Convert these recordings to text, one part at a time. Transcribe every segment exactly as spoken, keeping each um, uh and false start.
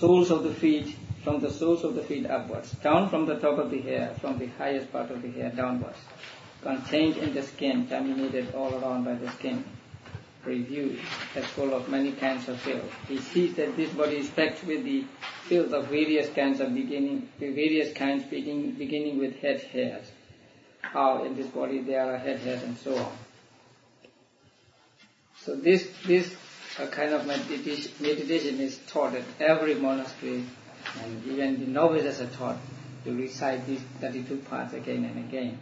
soles of the feet, from the soles of the feet upwards, down from the top of the hair, from the highest part of the hair downwards, contained in the skin, terminated all around by the skin, reviewed as full of many kinds of filth. He sees that this body is packed with the filth of various kinds of beginning, various kinds beginning, beginning with head hairs. How in this body there are head hairs and so on. So this this uh, kind of meditation, meditation is taught at every monastery, and even the novices are taught to recite these thirty-two parts again and again.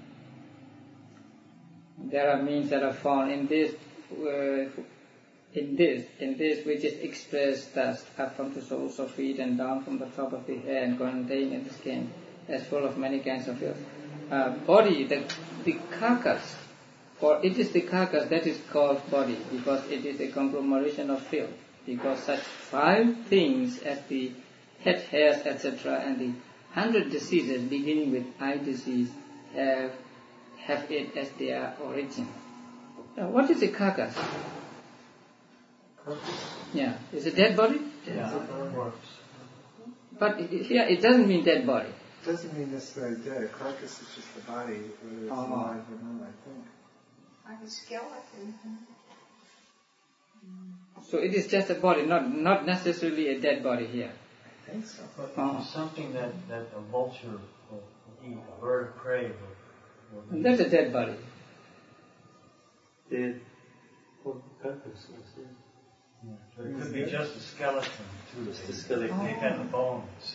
There are means that are found in this, uh, in this, in this which is expressed thus, up from the soles of feet and down from the top of the hair and contained in the skin, as full of many kinds of filth. Uh, body, the, the carcass, for it is the carcass that is called body, because it is a conglomeration of filth, because such five things as the head hairs, et cetera, and the hundred diseases, beginning with eye disease, have have it as their origin. Now, what is a carcass? Yeah, is it dead body? Yeah. But here it doesn't mean dead body. It doesn't mean necessarily dead. A carcass is just the body, whether it's uh-huh. alive or not, I think. Like a skeleton. So it is just a body, not not necessarily a dead body here. I think so. But uh-huh. it's something that, that a vulture will eat, a bird of prey will, will eat. That's a dead body. Dead. What carcass is it? Yeah. So it could be just a skeleton too. Just a skeleton. They have the bones.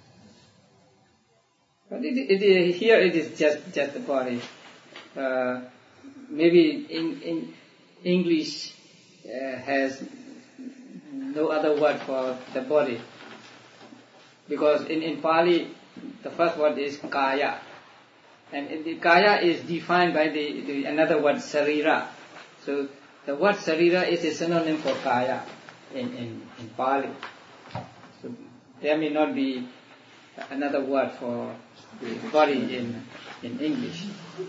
But it, it, it, here it is just just the body. Uh, maybe in in English uh, has no other word for the body, because in, in Pali the first word is kaya, and the kaya is defined by the, the another word sarira. So the word sarira is a synonym for kaya in, in, in Pali. So there may not be another word for the body in in English.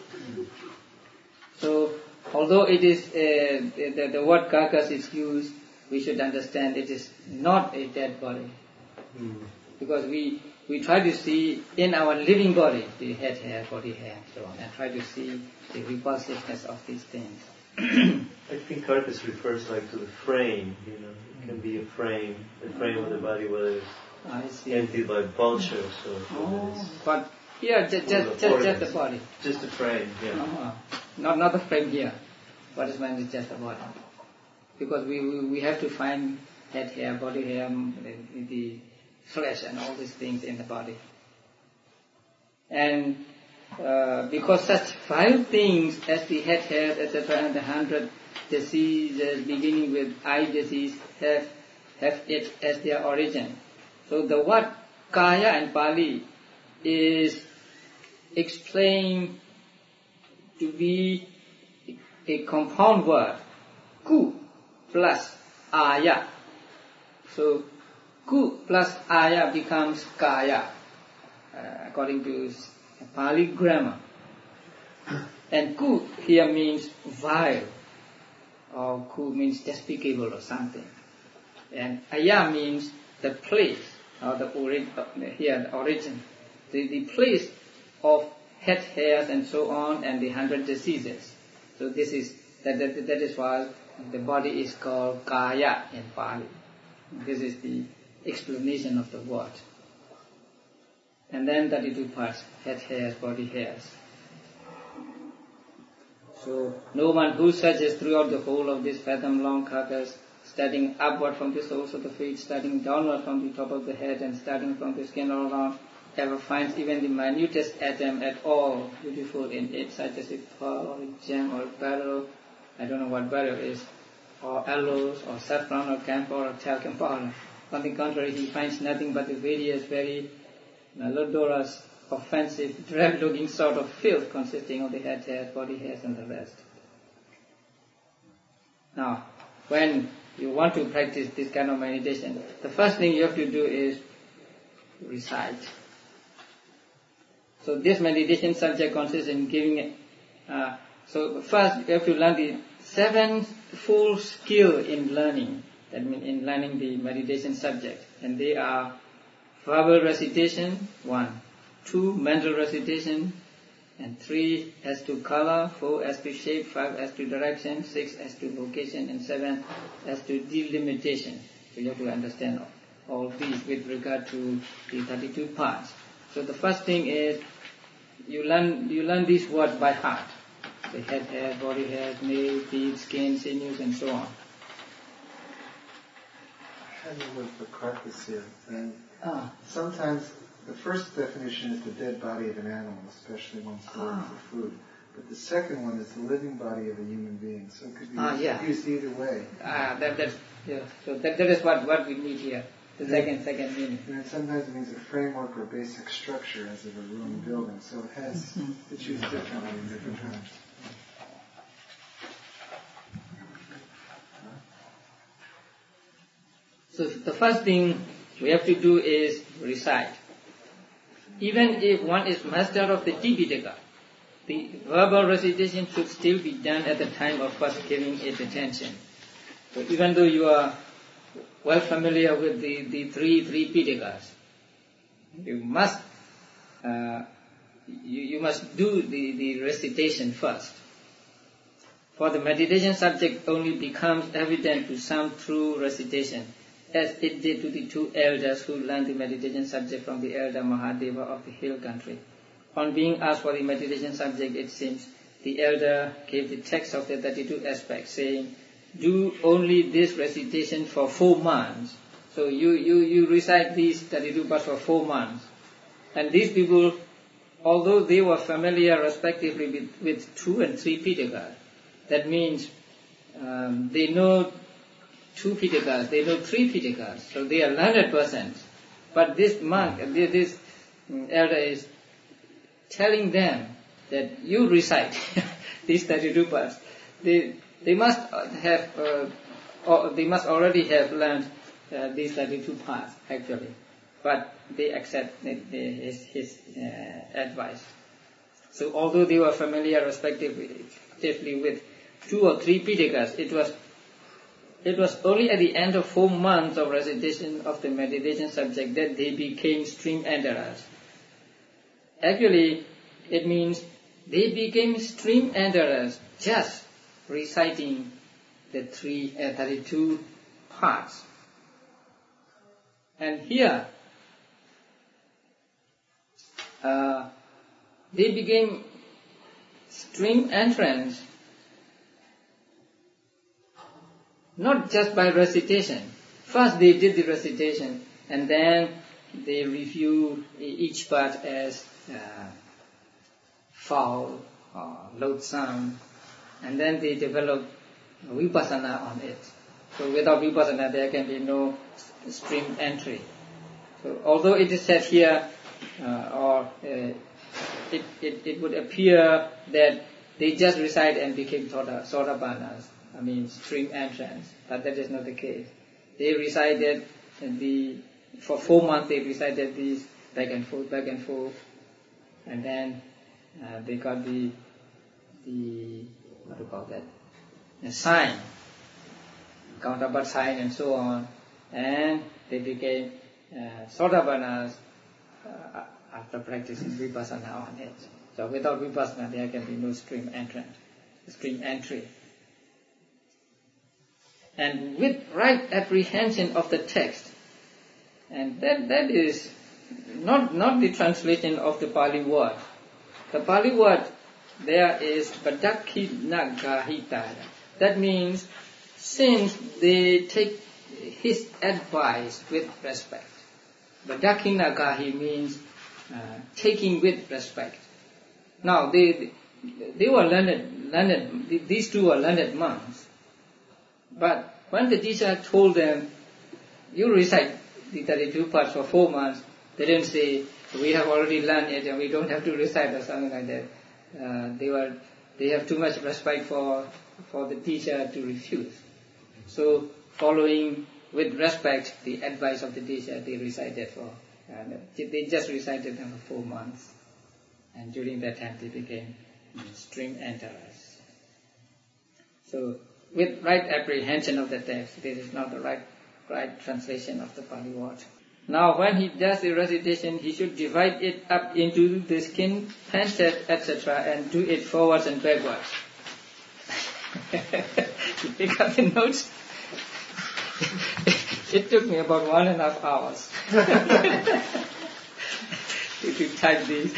So although it is uh, the, the word carcass is used, we should understand it is not a dead body, mm. because we we try to see in our living body the head hair, body hair, and so on, and try to see the repulsiveness of these things. I think carcass refers like to the frame, you know. It can be a frame, the frame of the body, whether it's I see. emptied by vultures or Oh, whether it's but here just just, just, just the body. just the frame, yeah. Uh-huh. Not not the frame here. What is meant is just the body, because we, we we have to find head hair, body hair, the, the flesh, and all these things in the body. And uh, because such five things as the head hair, et cetera, and the hundred diseases, beginning with eye disease, have have it as their origin. So the word kaya in Pali is explained to be a compound word, ku plus aya. So ku plus aya becomes kaya, uh, according to Pali grammar. And ku here means vile, or ku means despicable or something. And aya means the place, or the ori- here the origin, the, the place of head hairs and so on, and the hundred diseases. So this is that, that that is why the body is called kaya in Pali. This is the explanation of the word. And then thirty-two parts: head hairs, body hairs. So no one who searches throughout the whole of this fathom-long carcass, starting upward from the soles of the feet, starting downward from the top of the head, and starting from the skin all around, ever finds even the minutest atom at all beautiful in it, such as a pearl or a gem or a beryl, I don't know what beryl is, or aloes, or saffron, or camphor, or talcum powder. On the contrary, he finds nothing but the various, very malodorous, offensive, drab-looking sort of filth consisting of the head hairs, body hairs, and the rest. Now, when you want to practice this kind of meditation, the first thing you have to do is recite. So this meditation subject consists in giving, uh, so first you have to learn the seven full skill in learning. That means in learning the meditation subject. And they are verbal recitation, one. Two, mental recitation, and three as to color, four as to shape, five as to direction, six as to location, and seven as to delimitation. So you have to understand all, all these with regard to the thirty-two parts. So the first thing is you learn you learn these words by heart. The head, hair, body hair, nail, feet, skin, sinews, and so on. I had a word for karkasya, and Ah. sometimes the first definition is the dead body of an animal, especially one stored Ah. for food. But the second one is the living body of a human being, so it could be Ah, yeah. used either way. Ah, that that's yeah. So that that is what, what we need here. The second second meaning. And then sometimes it means a framework or basic structure, as of a ruined building. So it has it's used differently in different times. So the first thing we have to do is recite. Even if one is master of the Tipitaka, the verbal recitation should still be done at the time of first giving it attention. So even though you are well familiar with the, the three three Pitakas, you must uh, you, you must do the, the recitation first. For the meditation subject only becomes evident to some through recitation, as it did to the two elders who learned the meditation subject from the elder Mahadeva of the hill country. On being asked for the meditation subject, it seems, the elder gave the text of the thirty-two aspects, saying, do only this recitation for four months. So you, you, you recite these thirty-two parts for four months. And these people, although they were familiar respectively with, with two and three Pitakas, that means um, they know two Pitakas, they know three Pitakas, so they are learned persons. But this monk, this elder is telling them that you recite these thirty-two parts. They they must have, uh, or they must already have learned uh, these thirty-two parts actually, but they accept his his uh, advice. So although they were familiar respectively with two or three Pitakas, it was It was only at the end of four months of recitation of the meditation subject that they became stream enterers. Actually, it means they became stream enterers just reciting the three, uh, thirty-two parts. And here, uh, they became stream entrants not just by recitation. First they did the recitation, and then they review each part as uh, foul or loathsome, and then they develop vipassana on it. So without vipassana there can be no stream entry. So although it is said here, uh, or uh, it, it, it would appear that they just recite and became sotapannas, I mean stream entrance, but that is not the case. They recited the, for four months they recited these back and forth, back and forth, and then uh, they got the, the, what do you call that, the sign, counterpart sign and so on, and they became uh, sotapannas uh, after practicing vipassana on it. So without vipassana there can be no stream entrance, stream entry. And with right apprehension of the text, and that that is not not the translation of the Pali word. The Pali word there is Badakkhina Gahita. That means since they take his advice with respect. Badakkhina Gahi means uh, taking with respect. Now they they were learned learned these two were learned monks. But when the teacher told them, you recite the thirty-two parts for four months, they didn't say, we have already learned it and we don't have to recite or something like that. Uh, they were, they have too much respect for, for the teacher to refuse. So, following with respect the advice of the teacher, they recited for, uh, they just recited them for four months. And during that time they became stream enterers. So, with right apprehension of the text. This is not the right right translation of the Pali word. Now when he does the recitation, he should divide it up into the skin, painted, et cetera, and do it forwards and backwards. You pick up the notes. It took me about one and a half hours to, to type these.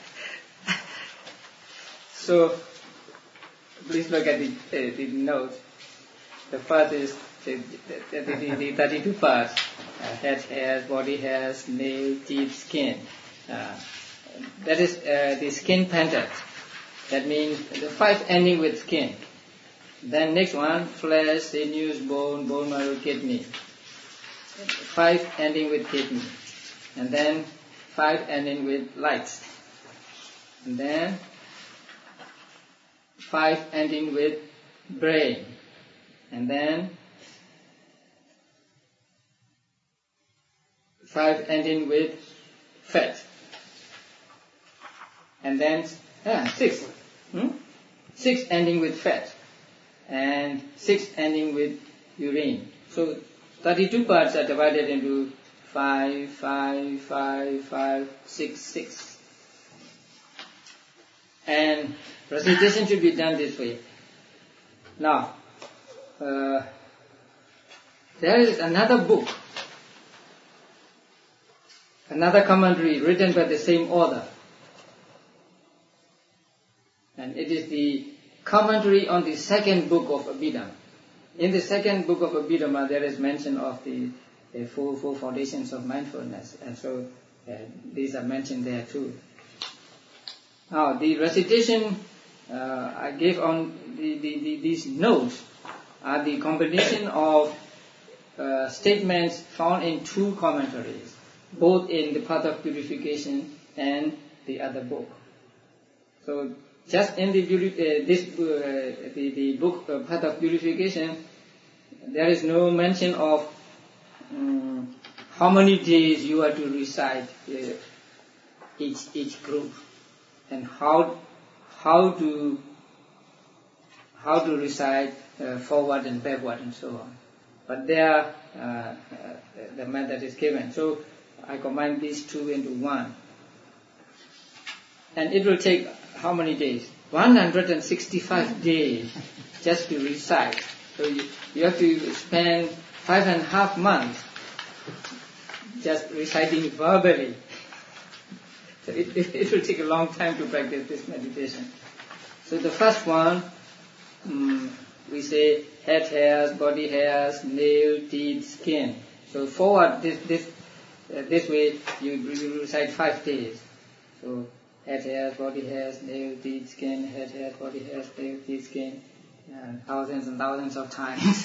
So, please look at the, uh, the notes. The first is the, the, the, the thirty-two parts. Uh, head, hairs, body hairs, nail, teeth, skin. Uh, that is uh, the skin painted. That means the five ending with skin. Then next one, flesh, sinews, bone, bone marrow, kidney. Five ending with kidney. And then five ending with lights. And then five ending with brain. And then five ending with fat. And then ah, six. Hmm? Six ending with fat. And six ending with urine. So thirty-two parts are divided into five, five, five, five, six, six. And recitation should be done this way. Now, uh, there is another book, another commentary written by the same author. And it is the commentary on the second book of Abhidhamma. In the second book of Abhidhamma, there is mention of the, the four, four foundations of mindfulness, and so uh, these are mentioned there too. Now, the recitation uh, I gave on the, the, the, these notes are the combination of uh, statements found in two commentaries, both in the Path of Purification and the other book. So, just in the uh, this uh, the, the book uh, Path of Purification, there is no mention of um, how many days you are to recite uh, each each group, and how how to how to recite uh, forward and backward and so on. But there uh, uh, the method is given. So I combine these two into one, and it will take how many days? one hundred sixty-five days just to recite. So you, you have to spend five and a half months just reciting verbally. So it, it, it will take a long time to practice this meditation. So the first one, um, we say head hairs, body hairs, nail, teeth, skin. So forward this this uh, this way you, you recite five days. So head hairs, body hairs, nail, teeth, skin, head hairs, body hairs, nail, teeth, skin, and thousands and thousands of times.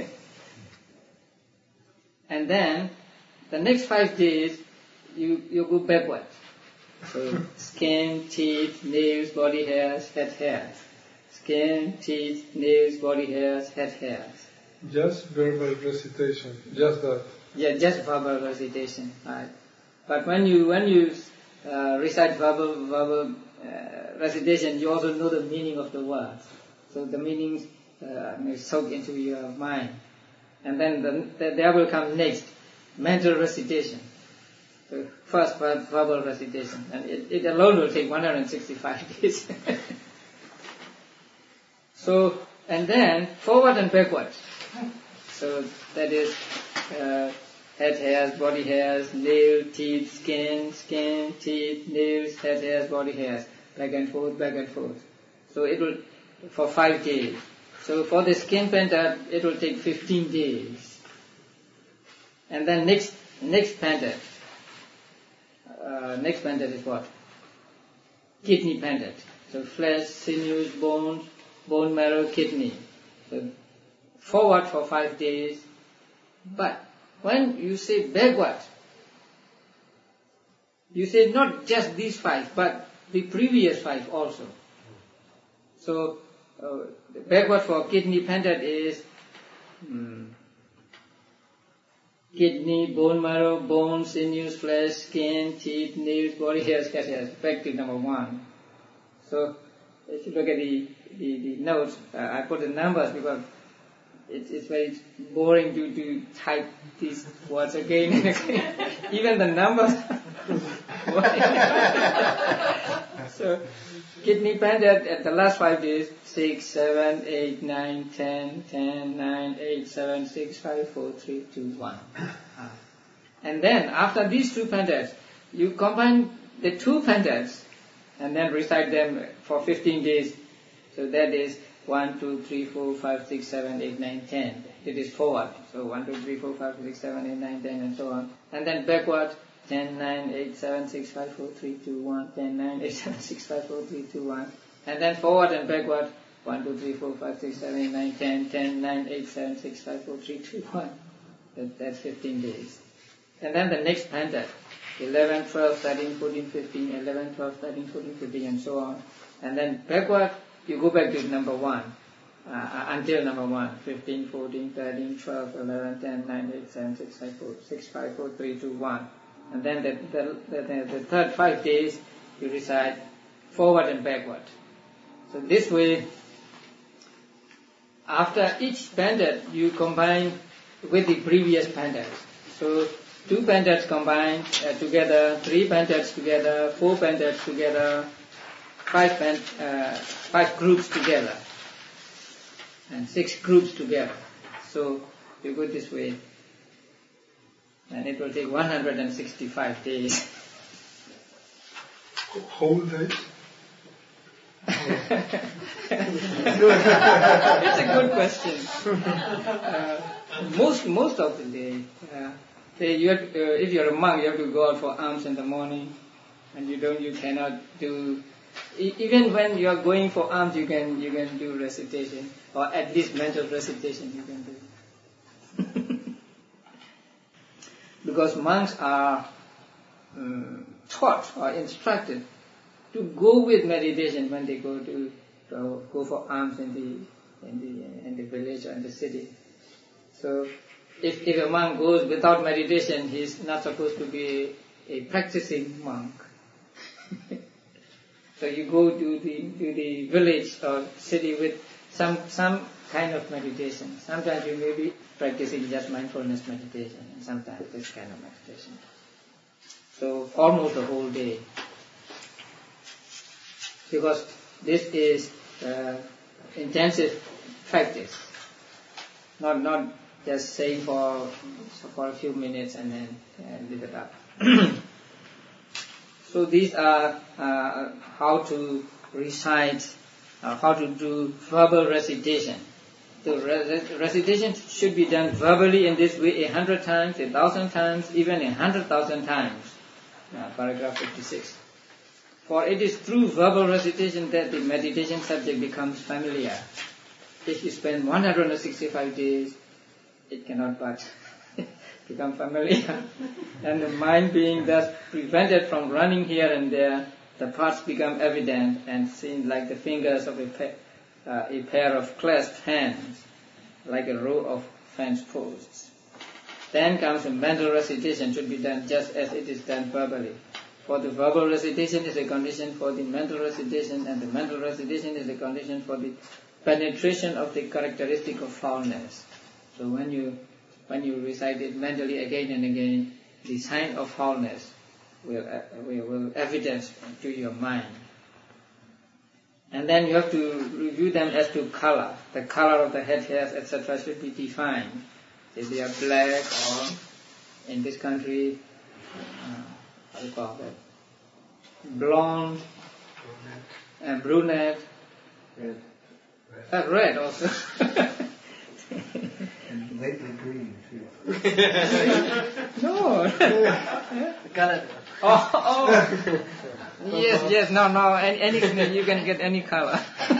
And then the next five days you you go backwards. So skin, teeth, nails, body hairs, head hairs. Skin, teeth, nails, body hairs, head hairs. Just verbal recitation, just that. Yeah, just verbal recitation, right? But when you when you uh, recite verbal verbal uh, recitation, you also know the meaning of the words. So the meanings uh, may soak into your mind, and then the, the, there will come next mental recitation. So first verbal recitation, and it, it alone will take one hundred sixty-five days. So, and then forward and backwards. So that is uh, head hairs, body hairs, nail, teeth, skin, skin, teeth, nails, head hairs, body hairs, back and forth, back and forth. So it will, for five days. So for the skin painter, it will take fifteen days. And then next, next painter, uh, next painter is what? Kidney painter. So flesh, sinews, bones, bone marrow, kidney. So forward for five days. But when you say backward, you say not just these five, but the previous five also. So uh, backward for kidney painted is um, kidney, bone marrow, bones, sinews, flesh, skin, teeth, nails, body hairs, head hairs. Back to number one. So if you look at the the, the notes, uh, I put the numbers because It's, it's very boring to, to type these words again and again. Even the numbers. So, kidney pendant at the last five days, six, seven, eight, nine, ten, ten, nine, eight, seven, six, five, four, three, two, one. And then, after these two pendants, you combine the two pendants and then recite them for fifteen days. So that is one, two, three, four, five, six, seven, eight, nine, ten. It is forward. So one, two, three, four, five, six, seven, eight, nine, ten, and so on. And then backward, ten, nine, eight, seven, six, five, four, three, two, one, ten, nine, eight, seven, six, five, four, three, two, one. And then forward and backward, one, two, three, four, five, six, seven, eight, nine, ten, ten, nine, eight, seven, six, five, four, three, two, one. That, that's fifteen days. And then the next pendant, eleven, twelve, thirteen, fourteen, fifteen, eleven, twelve, thirteen, fourteen, fifteen, and so on. And then backward, you go back to number one, uh, until number one, fifteen, fourteen, thirteen, twelve, eleven, ten, nine, eight, seven, six, five, four, six, five, four, three, two, one. And then the, the, the, the third five days, you recite forward and backward. So this way, after each pendant, you combine with the previous pendant. So two pendants combined uh, together, three pendants together, four pendants together, five pen, uh, five groups together, and six groups together. So you go this way, and it will take one hundred sixty-five days. Whole day? It's a good question. Uh, most most of the day. Uh, Say you have, uh, if you're a monk, you have to go out for alms in the morning, and you don't, you cannot do. E- even when you are going for alms, you can you can do recitation, or at least mental recitation you can do. Because monks are um, taught or instructed to go with meditation when they go to, to go for alms in the in the in the village or in the city. So. If, if a monk goes without meditation, he is not supposed to be a practicing monk. So you go to the to the village or city with some some kind of meditation. Sometimes you may be practicing just mindfulness meditation, and sometimes this kind of meditation. So almost the whole day, because this is uh, intensive practice, not not. Just saying for for a few minutes and then uh, leave it up. So these are uh, how to recite, uh, how to do verbal recitation. The re- recitation should be done verbally in this way a hundred times, a thousand times, even a hundred thousand times. Uh, paragraph fifty-six. For it is through verbal recitation that the meditation subject becomes familiar. If you spend one hundred sixty-five days, it cannot but become familiar. And the mind being thus prevented from running here and there, the parts become evident and seen like the fingers of a, pa- uh, a pair of clasped hands, like a row of fence posts. Then comes a mental recitation, should be done just as it is done verbally. For the verbal recitation is a condition for the mental recitation, and the mental recitation is a condition for the penetration of the characteristic of foulness. So when you when you recite it mentally again and again, the sign of foulness will uh, will, will evidence to your mind. And then you have to review them as to color. The color of the head hairs, et cetera, should be defined. If they are black or, in this country, uh, how do you call that? Blonde and brunette. Red. Uh, red also. And lately green too. No. Got it. Oh, oh. Yes, yes, no, no, any, any, you can get any color.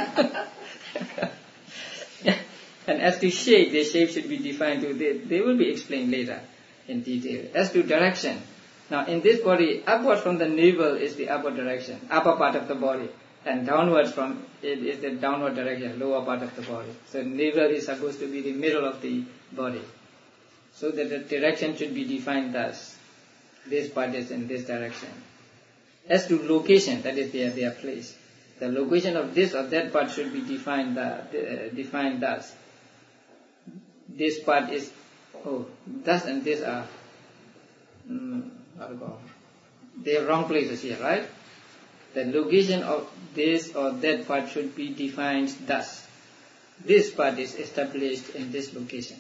And as to shape, the shape should be defined too. They, they will be explained later in detail. As to direction, now in this body, upward from the navel is the upward direction, upper part of the body, and downwards from it is the downward direction, lower part of the body. So navel is supposed to be the middle of the body. So that the direction should be defined thus. This part is in this direction. As to location, that is their, their place. The location of this or that part should be defined, uh, defined thus. this part is, oh, this and this are, um, what do you call, they are wrong places here, right? The location of this or that part should be defined thus. This part is established in this location.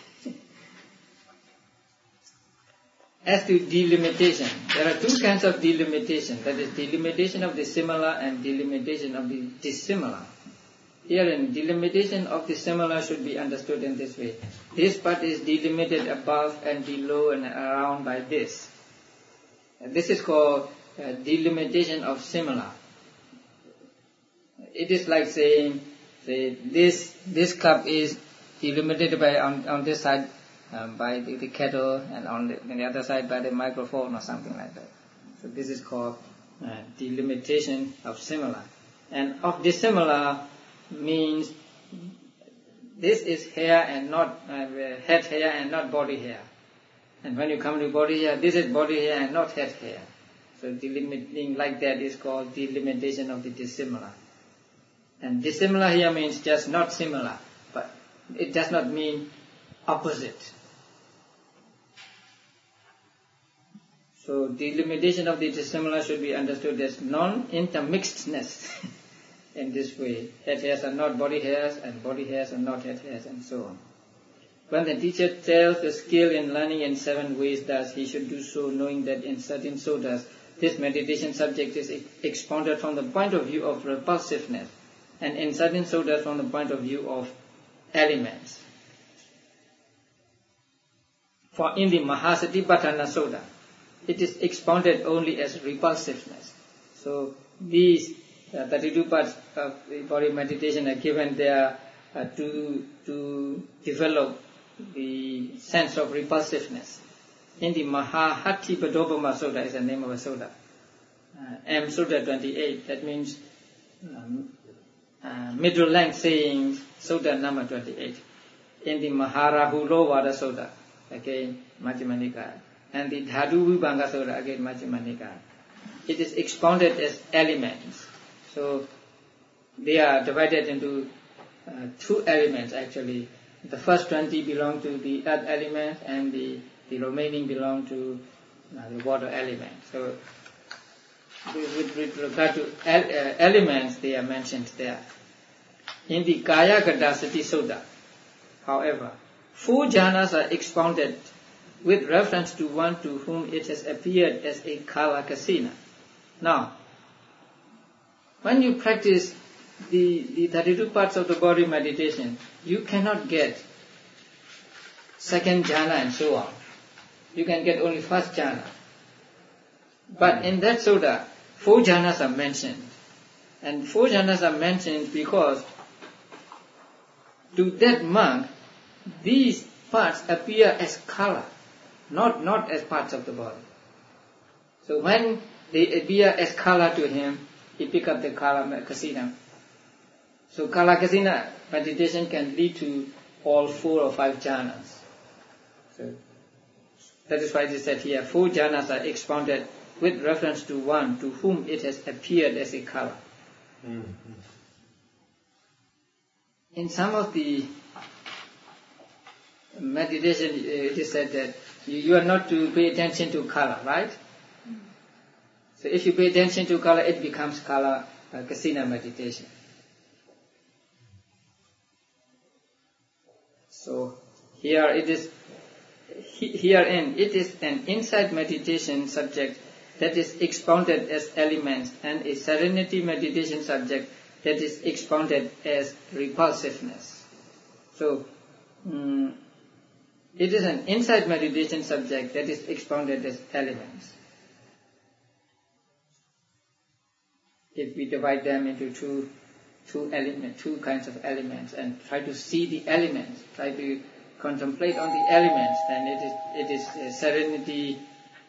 As to delimitation, there are two kinds of delimitation. That is delimitation of the similar and delimitation of the dissimilar. Herein, delimitation of the similar should be understood in this way. This part is delimited above and below and around by this. This is called uh, delimitation of similar. It is like saying, say, this this cup is delimited by on, on this side um, by the, the kettle, and on the, on the other side by the microphone or something like that. So this is called uh, delimitation of similar. And of dissimilar means this is hair and not uh, head hair and not body hair. And when you come to body hair, this is body hair and not head hair. So delimiting like that is called delimitation of the dissimilar. And dissimilar here means just not similar, but it does not mean opposite. So delimitation of the dissimilar should be understood as non-intermixedness in this way. Head hairs are not body hairs, and body hairs are not head hairs, and so on. When the teacher tells the skill in learning in seven ways thus, he should do so knowing that in certain sodas, this meditation subject is expounded from the point of view of repulsiveness, and in certain sodas from the point of view of elements. For in the Mahasatipatthana Soda, it is expounded only as repulsiveness. So these uh, thirty-two parts of the body meditation are given there uh, to, to develop the sense of repulsiveness. In the Mahahatipadopama Soda is the name of a soda. Uh, M Soda twenty-eight, that means um, uh, middle length sayings, Soda number twenty-eight. In the Maharahulowada Soda, again, Majjhima Nikaya. And the Dhatu Vibhanga Soda, again, Majjhima Nikaya. It is expounded as elements. So they are divided into uh, two elements actually. The first twenty belong to the earth element, and the, the remaining belong to uh, the water element. So with, with regard to el, uh, elements, they are mentioned there. In the Kaya Gadasati Soda, however, four jhanas are expounded with reference to one to whom it has appeared as a kala kasina. Now, when you practice the, the thirty-two parts of the body meditation, you cannot get second jhana and so on. You can get only first jhana. But in that soda, four jhanas are mentioned. And four jhanas are mentioned because to that monk, these parts appear as kala, not, not as parts of the body. So when they appear as kala to him, he pick up the kala kasina. So kala kasina meditation can lead to all four or five jhanas. So that is why it is said here, four jhanas are expounded with reference to one to whom it has appeared as a kala. Mm-hmm. In some of the meditation, it is said that you, you are not to pay attention to kala, right? So if you pay attention to kala, it becomes kala uh, kasina meditation. So here it is, herein it is an insight meditation subject that is expounded as elements, and a serenity meditation subject that is expounded as repulsiveness. So um, it is an insight meditation subject that is expounded as elements. If we divide them into two two element, two kinds of elements, and try to see the elements, try to contemplate on the elements, then it is it is uh, serenity.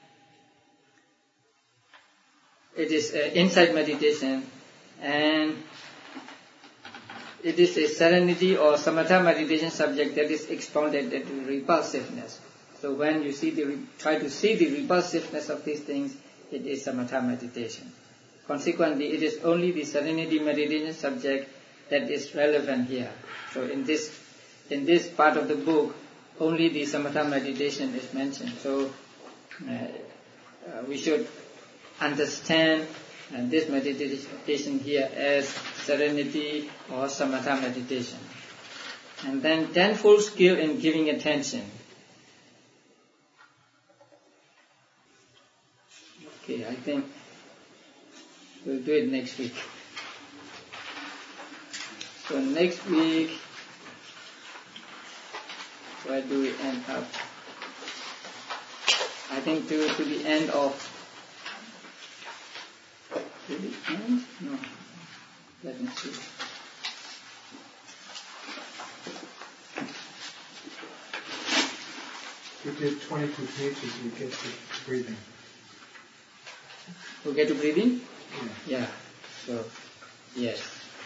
It is uh, insight meditation, and it is a serenity or samatha meditation subject that is expounded into repulsiveness. So when you see the try to see the repulsiveness of these things, it is samatha meditation. Consequently, it is only the serenity meditation subject that is relevant here. So in this in this part of the book, only the samatha meditation is mentioned. So uh, uh, we should understand uh, this meditation here as serenity or samatha meditation. And then tenfold skill in giving attention. Okay, I think we'll do it next week. So next week, where do we end up? I think to, to the end of, to the end? No, let me see. We did twenty-two pages, we get to breathing. We get to breathing? Yeah. Yeah. So, yes.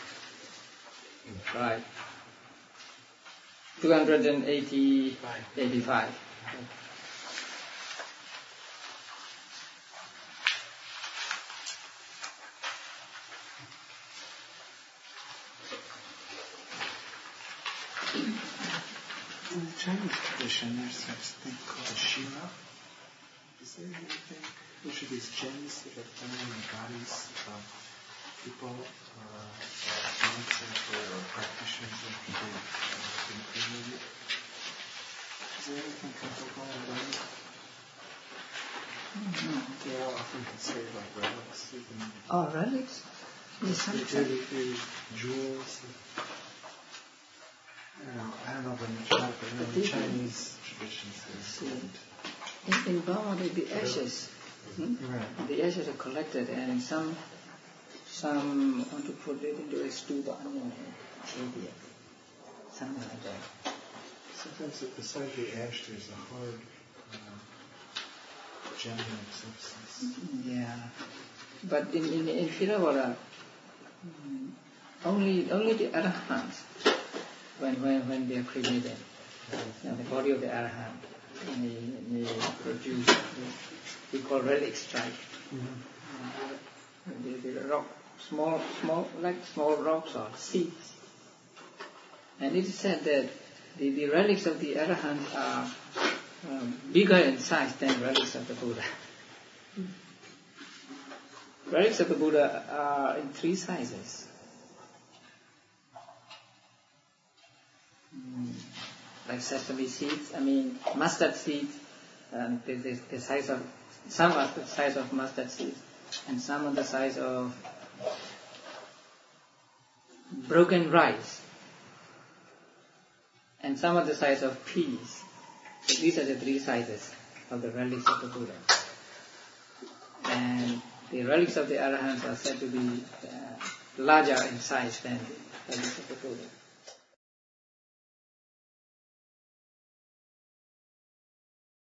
Right. two hundred eighty, eighty-five. In the Chinese tradition, there's such thing called a Shiva. Is there anything, which of these gems that are found in the bodies of people, or uh, monks or, or practitioners after they've uh, been cremated? Is there anything comparable in them? Mm-hmm. They're all often considered like relics. Even Oh, relics? Yes, they do, they do jewels. And, I don't know, I don't know very much about it, but in the Chinese traditions, there's In, in Burma, the, the ashes, hmm? right. the ashes are collected, and some some want to put it into a stupa, maybe something like that. Sometimes beside the ash, there's a hard uh, gem-like substance. Yeah, but in in, in Theravada, only only the arahants, when when when they are cremated, you know, the body of the arahant may, may produce we call relic strike. Mm-hmm. The, the rock, small small like small rocks or seeds, and it is said that the, the relics of the arahant are um, bigger in size than relics of the Buddha. Relics of the Buddha are in three sizes. Mm, like sesame seeds, I mean mustard seeds, um, the, the, the size of, some are the size of mustard seeds, and some are the size of broken rice, and some are the size of peas. So these are the three sizes of the relics of the Buddha. And the relics of the Arahants are said to be uh, larger in size than the relics of the Buddha.